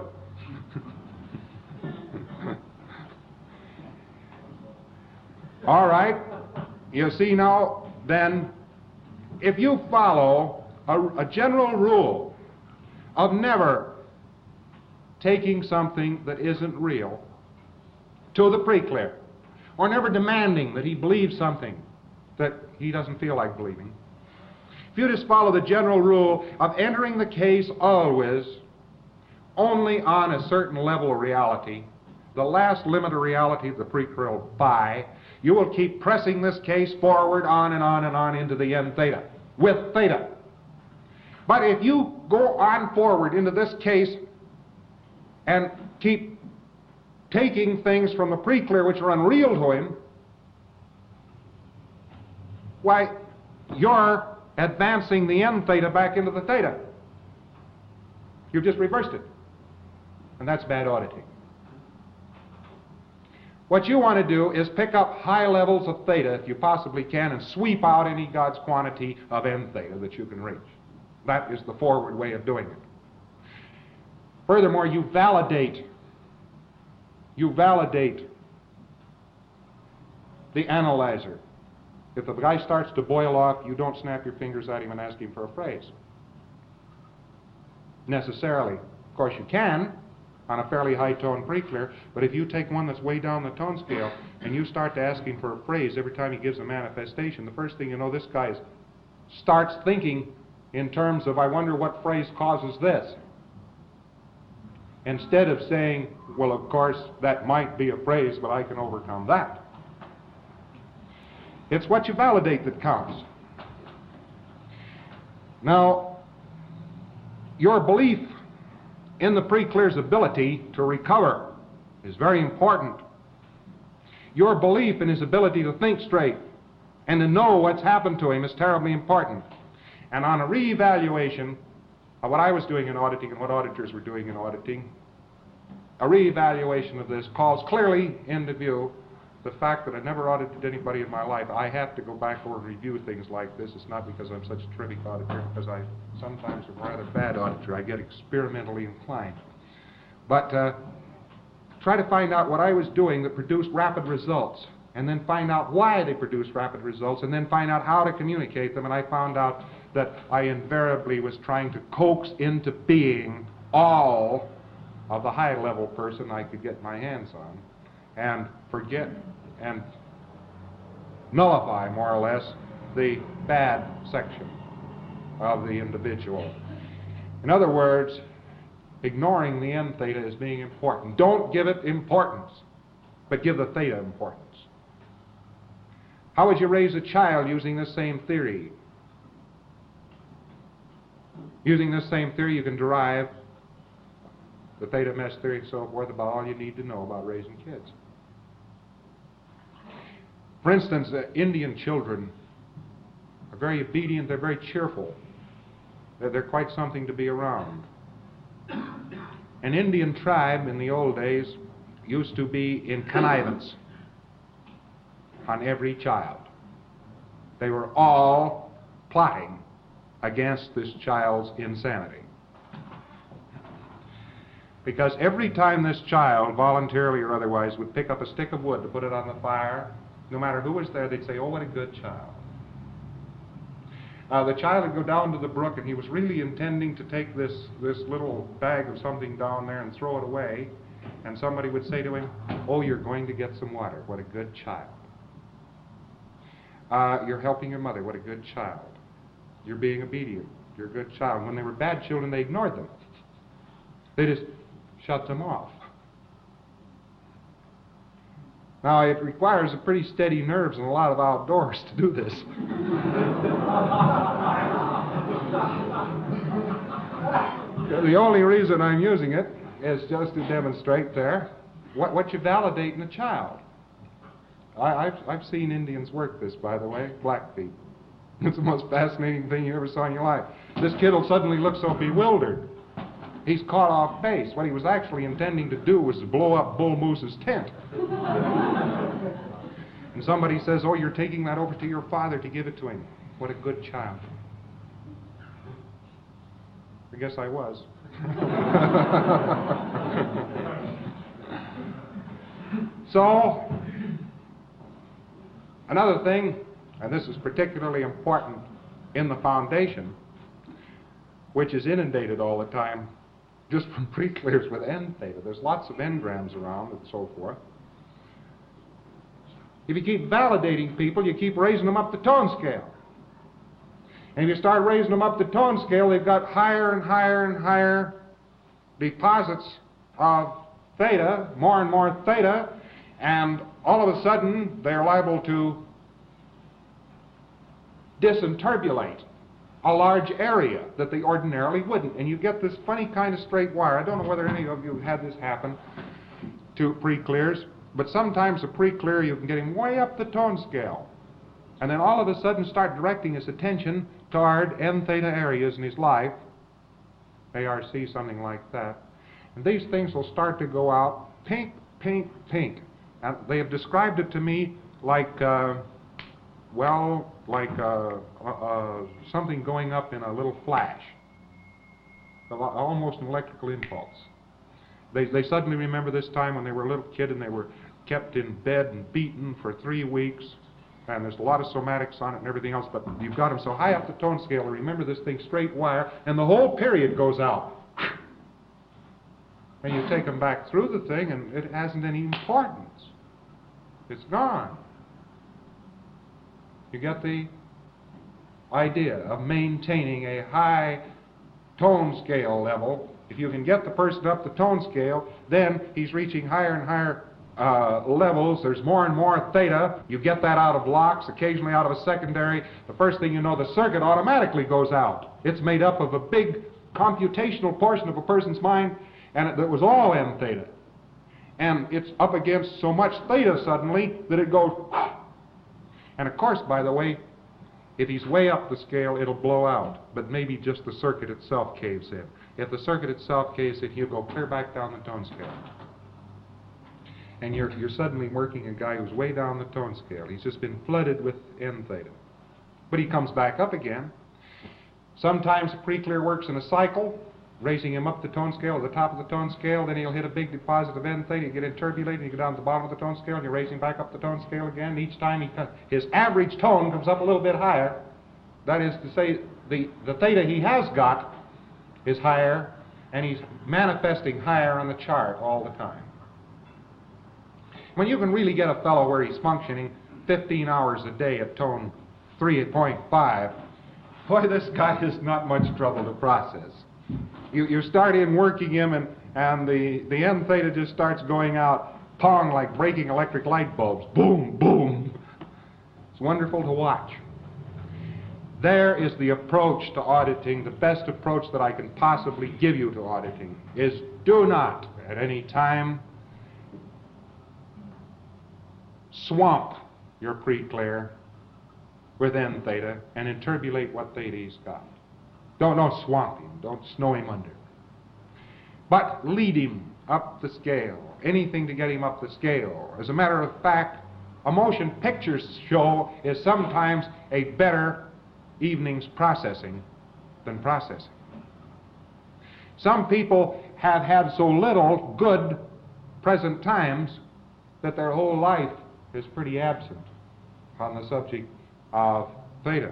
All right. You see now, then, if you follow a, a general rule of never taking something that isn't real to the pre-clear, or never demanding that he believes something that he doesn't feel like believing. If you just follow the general rule of entering the case always only on a certain level of reality, the last limit of reality the pre-clear will buy, you will keep pressing this case forward on and on and on into the end theta, with theta. But if you go on forward into this case and keep taking things from the pre-clear which are unreal to him, why, you're advancing the end theta back into the theta. You've just reversed it. And that's bad auditing. What you want to do is pick up high levels of theta, if you possibly can, and sweep out any God's quantity of n theta that you can reach. That is the forward way of doing it. Furthermore, you validate, you validate the analyzer. If the guy starts to boil off, you don't snap your fingers at him and ask him for a phrase. Necessarily. Of course, you can on a fairly high tone pre-clear, but if you take one that's way down the tone scale and you start to ask him for a phrase every time he gives a manifestation, the first thing you know, this guy starts thinking in terms of, I wonder what phrase causes this. Instead of saying, well, of course, that might be a phrase, but I can overcome that. It's what you validate that counts. Now, your belief in the pre-clear's ability to recover is very important. Your belief in his ability to think straight and to know what's happened to him is terribly important. And on a re-evaluation of what I was doing in auditing and what auditors were doing in auditing, a re-evaluation of this calls clearly into view the fact that I never audited anybody in my life. I have to go back over and review things like this. It's not because I'm such a terrific auditor, because I sometimes am a rather bad auditor. I get experimentally inclined. But uh, try to find out what I was doing that produced rapid results, and then find out why they produced rapid results, and then find out how to communicate them. And I found out that I invariably was trying to coax into being all of the high-level person I could get my hands on, and forget and nullify, more or less, the bad section of the individual. In other words, ignoring the n theta as being important. Don't give it importance, but give the theta importance. How would you raise a child using this same theory? Using this same theory, you can derive the theta mesh theory and so forth about all you need to know about raising kids. For instance, uh, Indian children are very obedient, they're very cheerful. They're, they're quite something to be around. An Indian tribe in the old days used to be in connivance on every child. They were all plotting against this child's insanity. Because every time this child, voluntarily or otherwise, would pick up a stick of wood to put it on the fire, no matter who was there, they'd say, oh, what a good child. Uh, the child would go down to the brook, and he was really intending to take this, this little bag of something down there and throw it away, and somebody would say to him, oh, you're going to get some water. What a good child. Uh, you're helping your mother. What a good child. You're being obedient. You're a good child. When they were bad children, they ignored them. They just shut them off. Now, it requires a pretty steady nerves and a lot of outdoors to do this. The only reason I'm using it is just to demonstrate there what, what you validate in a child. I, I've, I've seen Indians work this, by the way, Blackfeet. It's the most fascinating thing you ever saw in your life. This kid will suddenly look so bewildered. He's caught off base. What he was actually intending to do was to blow up Bull Moose's tent. And somebody says, oh, you're taking that over to your father to give it to him. What a good child. I guess I was. So, another thing, and this is particularly important in the foundation, which is inundated all the time just from pre-clears with n theta. There's lots of n-grams around and so forth. If you keep validating people, you keep raising them up the tone scale. And if you start raising them up the tone scale, they've got higher and higher and higher deposits of theta, more and more theta, and all of a sudden they're liable to disinterbulate a large area that they ordinarily wouldn't. And you get this funny kind of straight wire. I don't know whether any of you have had this happen to pre-clears, but sometimes a pre-clear, you can get him way up the tone scale, and then all of a sudden start directing his attention toward N theta areas in his life, A R C, something like that. And these things will start to go out pink, pink, pink. And they have described it to me like, uh, well, like uh, uh, uh, something going up in a little flash, almost an electrical impulse. They, they suddenly remember this time when they were a little kid and they were kept in bed and beaten for three weeks. And there's a lot of somatics on it and everything else, but you've got them so high up the tone scale to remember this thing straight wire, and the whole period goes out. And you take them back through the thing, and it hasn't any importance. It's gone. You get the idea of maintaining a high tone scale level. If you can get the person up the tone scale, then he's reaching higher and higher uh, levels. There's more and more theta. You get that out of locks, occasionally out of a secondary. The first thing you know, the circuit automatically goes out. It's made up of a big computational portion of a person's mind, and it, it was all N theta. And it's up against so much theta suddenly that it goes. And of course, by the way, if he's way up the scale, it'll blow out, but maybe just the circuit itself caves in. If the circuit itself caves in, he'll go clear back down the tone scale. And you're, you're suddenly working a guy who's way down the tone scale. He's just been flooded with N theta. But he comes back up again. Sometimes pre-clear works in a cycle, raising him up the tone scale, at the top of the tone scale, then he'll hit a big deposit of N theta, you get interbulated, you go down to the bottom of the tone scale, and you raise him back up the tone scale again. Each time he, his average tone comes up a little bit higher. That is to say, the, the theta he has got is higher, and he's manifesting higher on the chart all the time. When you can really get a fellow where he's functioning fifteen hours a day at tone three point five, boy, this guy is not much trouble to process. You, you start in working him, and, and the, the N theta just starts going out, pong, like breaking electric light bulbs. Boom, boom. It's wonderful to watch. There is the approach to auditing. The best approach that I can possibly give you to auditing is do not, at any time, swamp your pre-clear with N theta and interbulate what theta he's got. Don't, don't swamp him. Don't snow him under. But lead him up the scale. Anything to get him up the scale. As a matter of fact, a motion picture show is sometimes a better evening's processing than processing. Some people have had so little good present times that their whole life is pretty absent on the subject of theta.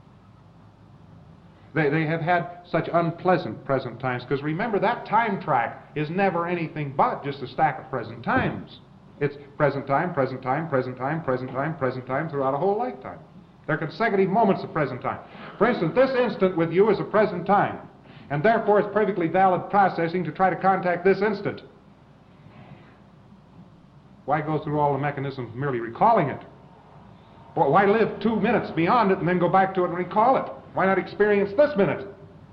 They, they have had such unpleasant present times, because remember, that time track is never anything but just a stack of present times. It's present time, present time, present time, present time, present time throughout a whole lifetime. They're consecutive moments of present time. For instance, this instant with you is a present time, and therefore it's perfectly valid processing to try to contact this instant. Why go through all the mechanisms of merely recalling it? Well, why live two minutes beyond it and then go back to it and recall it? Why not experience this minute?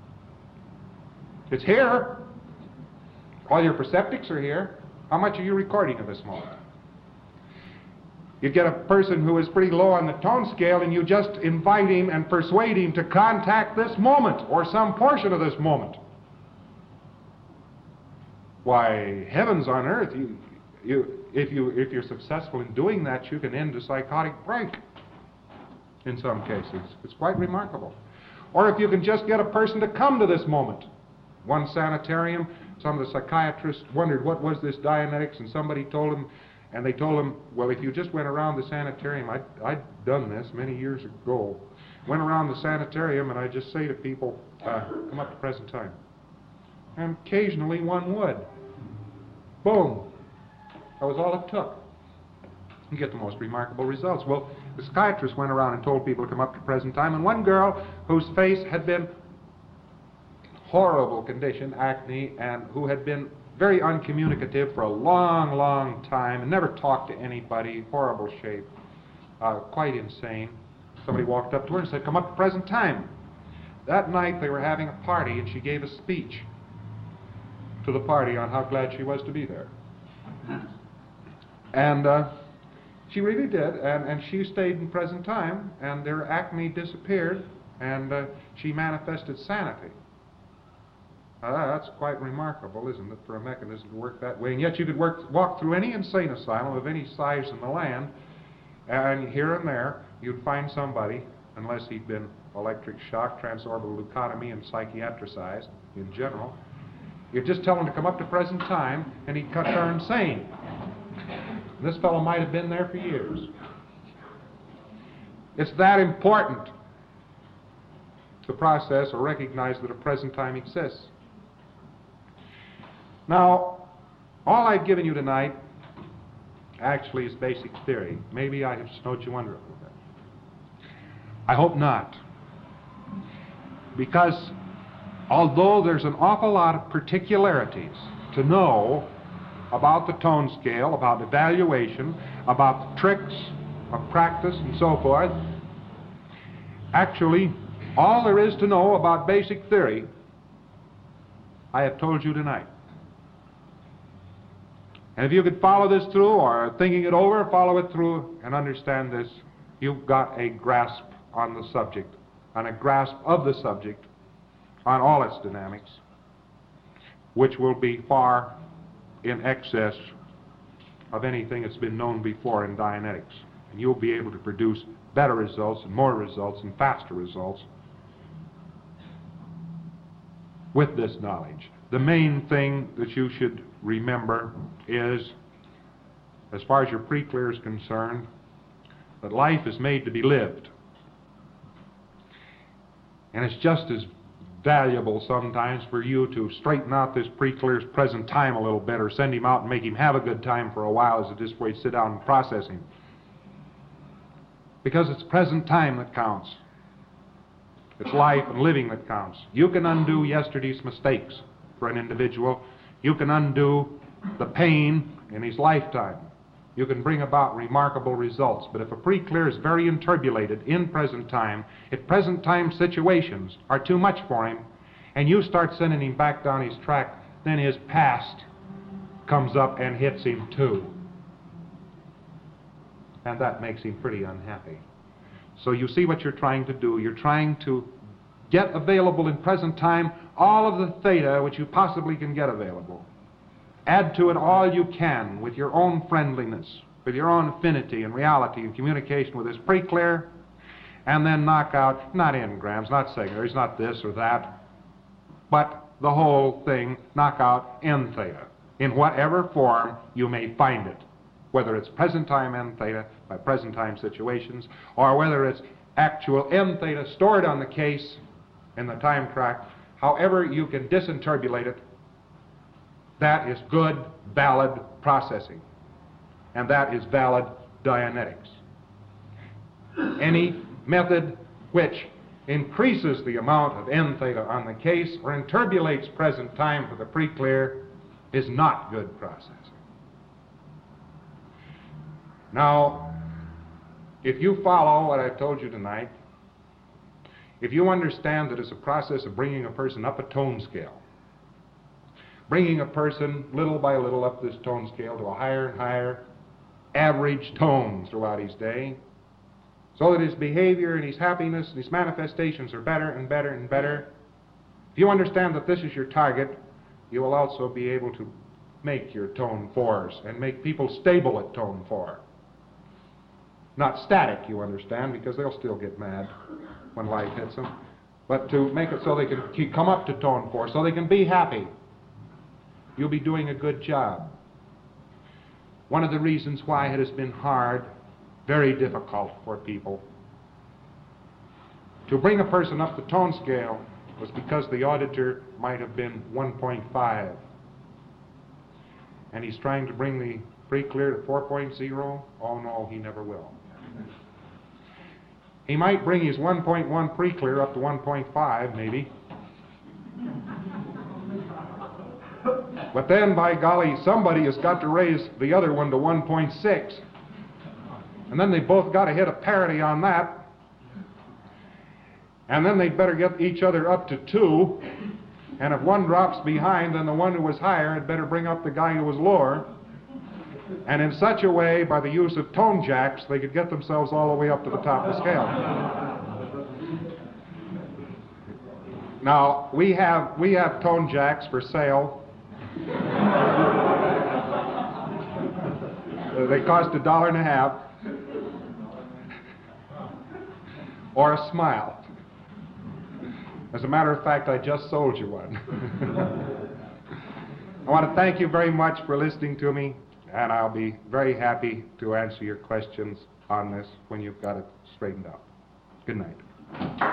It's here. All your perceptics are here. How much are you recording of this moment? You get a person who is pretty low on the tone scale, and you just invite him and persuade him to contact this moment or some portion of this moment. Why, heavens on earth, you, you, if, you, if you're successful in doing that, you can end a psychotic break in some cases. It's quite remarkable. Or if you can just get a person to come to this moment. One sanitarium, some of the psychiatrists wondered what was this Dianetics, and somebody told them, and they told him, well, if you just went around the sanitarium, I'd, I'd done this many years ago, went around the sanitarium, and I'd just say to people, uh, come up to present time. And occasionally one would. Boom. That was all it took. You get the most remarkable results. Well, the psychiatrist went around and told people to come up to present time, and one girl whose face had been horrible condition, acne, and who had been very uncommunicative for a long, long time and never talked to anybody, horrible shape, uh, quite insane. Somebody walked up to her and said, come up to present time. That night they were having a party, and she gave a speech to the party on how glad she was to be there. And uh, she really did, and, and she stayed in present time, and their acne disappeared, and uh, she manifested sanity. Uh, that's quite remarkable, isn't it, for a mechanism to work that way? And yet you could work, walk through any insane asylum of any size in the land, and here and there you'd find somebody, unless he'd been electric shock, transorbital leucotomy, and psychiatricized in general, you'd just tell him to come up to present time, and he'd cut turn sane. And this fellow might have been there for years. It's that important to process or recognize that a present time exists. Now, all I've given you tonight actually is basic theory. Maybe I have snowed you under a little bit. I hope not. Because although there's an awful lot of particularities to know about the tone scale, about evaluation, about the tricks of practice and so forth, actually, all there is to know about basic theory, I have told you tonight. And if you could follow this through, or thinking it over, follow it through and understand this, you've got a grasp on the subject, on a grasp of the subject, on all its dynamics, which will be far in excess of anything that's been known before in Dianetics. And you'll be able to produce better results and more results and faster results with this knowledge. The main thing that you should remember is, as far as your pre-clear is concerned, that life is made to be lived. And it's just as valuable sometimes for you to straighten out this pre-clear's present time a little bit, or send him out and make him have a good time for a while, as it is for you to sit down and process him. Because it's present time that counts. It's life and living that counts. You can undo yesterday's mistakes for an individual. You can undo the pain in his lifetime. You can bring about remarkable results. But if a pre-clear is very inturbulated in present time, if present time situations are too much for him, and you start sending him back down his track, then his past comes up and hits him too. And that makes him pretty unhappy. So you see what you're trying to do. You're trying to get available in present time all of the theta which you possibly can get available. Add to it all you can with your own friendliness, with your own affinity and reality and communication with this pre-clear, and then knock out, not engrams, not secondaries, not this or that, but the whole thing, knock out n theta in whatever form you may find it, whether it's present time n theta by present time situations, or whether it's actual n theta stored on the case in the time track. However you can disinturbulate it, that is good, valid processing. And that is valid Dianetics. Any method which increases the amount of n theta on the case or inturbulates present time for the pre-clear is not good processing. Now, if you follow what I've told you tonight, if you understand that it's a process of bringing a person up a tone scale, bringing a person little by little up this tone scale to a higher and higher average tone throughout his day, so that his behavior and his happiness and his manifestations are better and better and better. If you understand that this is your target, you will also be able to make your tone fours and make people stable at tone four. Not static, you understand, because they'll still get mad when life hits them, but to make it so they can keep, come up to tone four, so they can be happy. You'll be doing a good job. One of the reasons why it has been hard, very difficult for people to bring a person up the tone scale was because the auditor might have been one point five. And he's trying to bring the pre-clear to four point oh? Oh no, he never will. He might bring his one point one pre-clear up to one point five, maybe. But then, by golly, somebody has got to raise the other one to one point six. And then they both got to hit a parity on that. And then they'd better get each other up to two. And if one drops behind, then the one who was higher had better bring up the guy who was lower. And in such a way, by the use of tone jacks, they could get themselves all the way up to the top of the scale. Now, we have, we have tone jacks for sale. They cost a dollar and a half. Or a smile. As a matter of fact, I just sold you one. I want to thank you very much for listening to me, and I'll be very happy to answer your questions on this when you've got it straightened out. Good night.